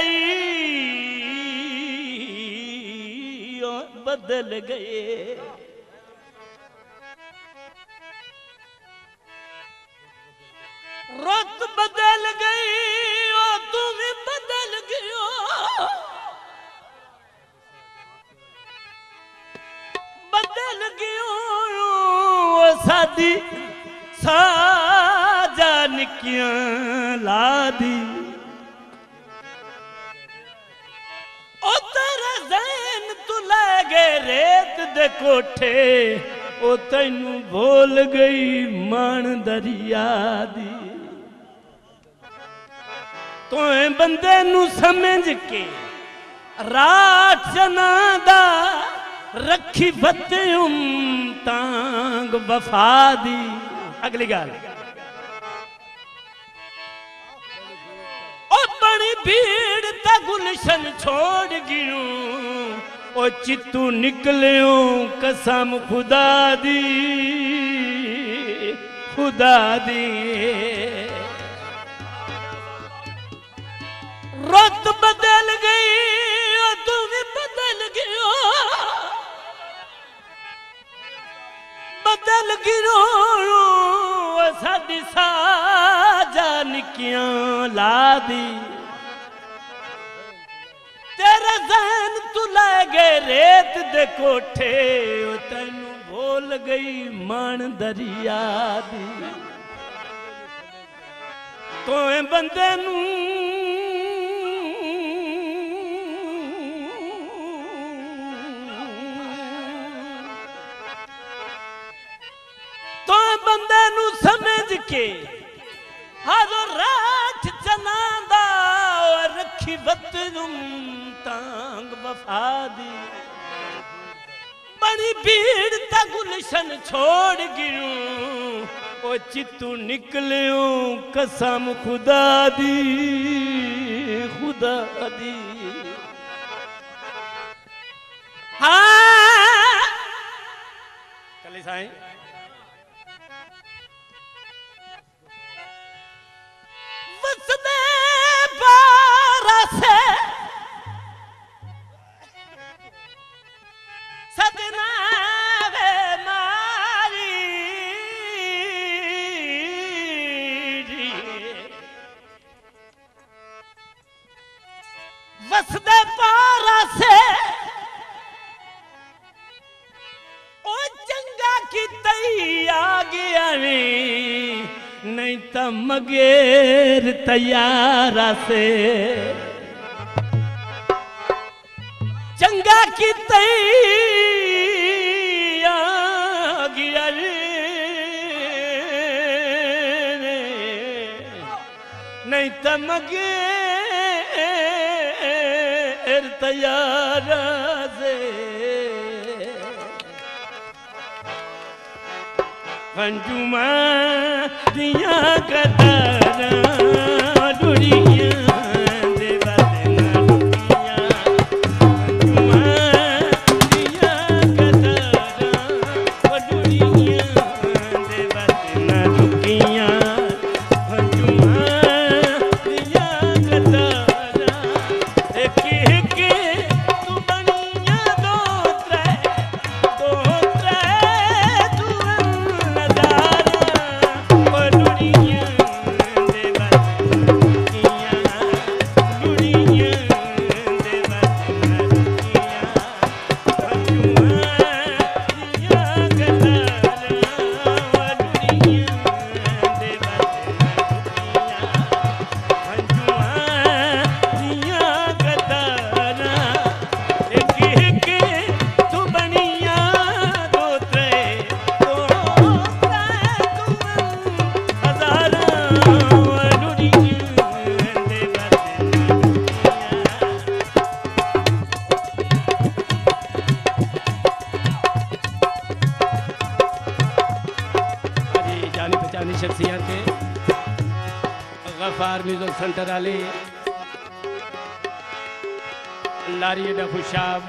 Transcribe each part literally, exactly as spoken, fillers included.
गई बदल गए। रुत बदल गई ओ तुम बदल गयो। बदल गयो ओ सादी साजा निकियां ला दी। ओ तेरा ज़हन तू ले गए रेत दे कोठे ओ तैनू भूल गई मान दरिया दी। तोए बंदे नू समझ के रात जनादा रखी फते उम तांग वफा दी। अगली गाल ओ बड़ी भीड़ ता गुलशन छोड़ गियूं ओ चित्तू निकलियो कसम खुदा दी खुदा दी। रुत बदल गई और तुम बदल गयो। बदल गिरो साडी साजा निकियां ला दी। तेरा ज़हन तू ले गए रेत दे कोठे ओ तैनू भूल गई मान दरिया दी। तोए बंदे नू बंदे नू समझ के हर रात जनादा रखी बतनुम तांग वफा दी। बड़ी भीड़ ता गुलशन छोड़ गियूं ओ चित्तू निकलियो कसम खुदा दी खुदा दी। हाँ कली साईं वसदे बारा से सजना वे मारी वसदे बारा से ओ चंगा की तैया गया नहीं तो मगेर तैयारा से। चंगा की तैया गया नहीं तो मगेर तैयारा से। अंजुमा दिया कतारा डुरिया शख्सियत के गफार म्यूजिक सेंटर वाले लारी दा खुशाब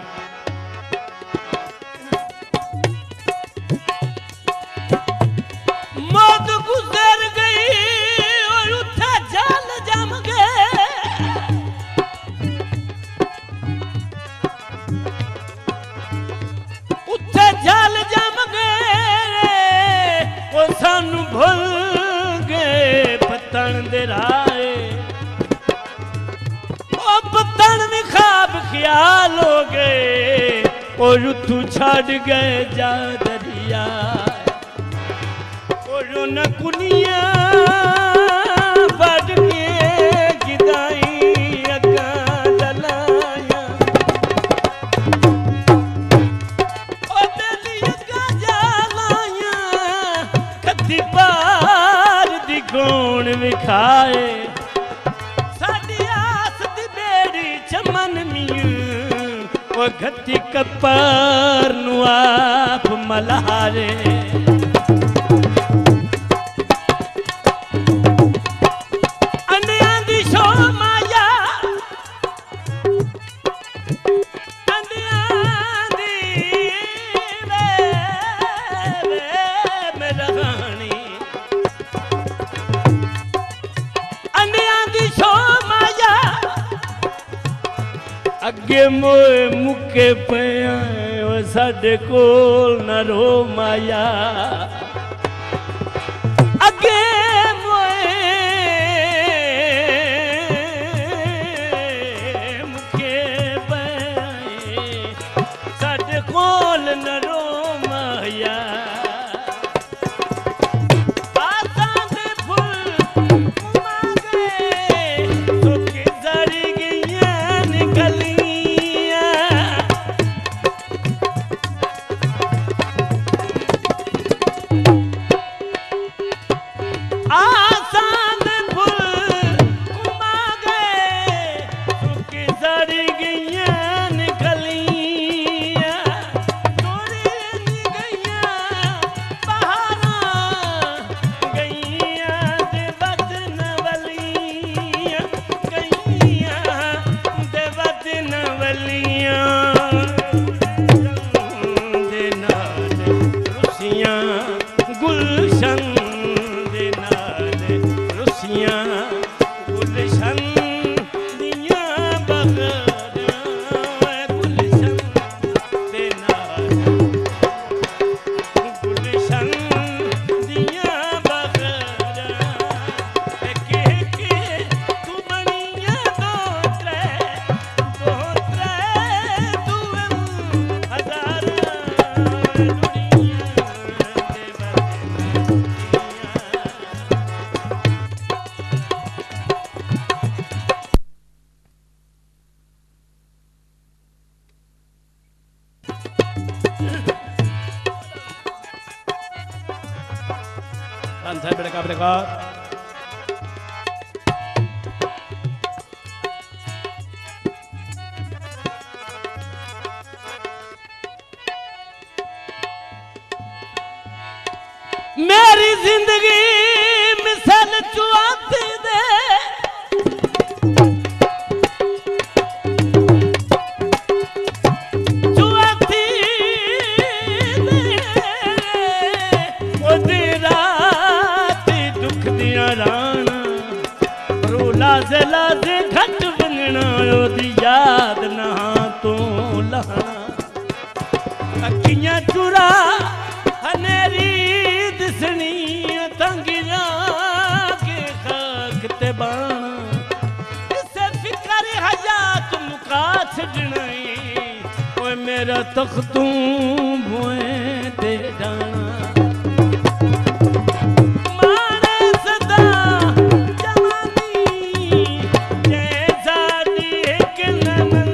मौत गुजर गई और उठा जाल जम गए। ख्याल हो गए और तू छड़ गए जा दरिया और न कुनिया बढ़ के गिदाई अगा जलाया ओ दिली अगा जलाया कदी पार दी कौन विखाए साडी आस दी बेड़ी चमन मियां ओ घती कपार नु आप मल्हारे अगे मोए मुके पिया साडे कोल न रो माया अगे मोए मुके पिया साडे कोल न रो माया मेरी जिंदगी मिसल चुआती दे चुआती दे ओदी रात दुख दिया राना रूला से लाजे घट बनना ओदी याद ना तो लहना अखियां चुरा हनेरी तंगिया के खाक ते बाना इसे फिकर हयात मुका छड़नाई ओए मेरा तख्तू भोए दे जाना मारे सदा जवानी जैसा एक नमन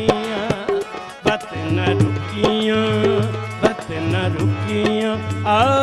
रुकियां बत न रुकियां आ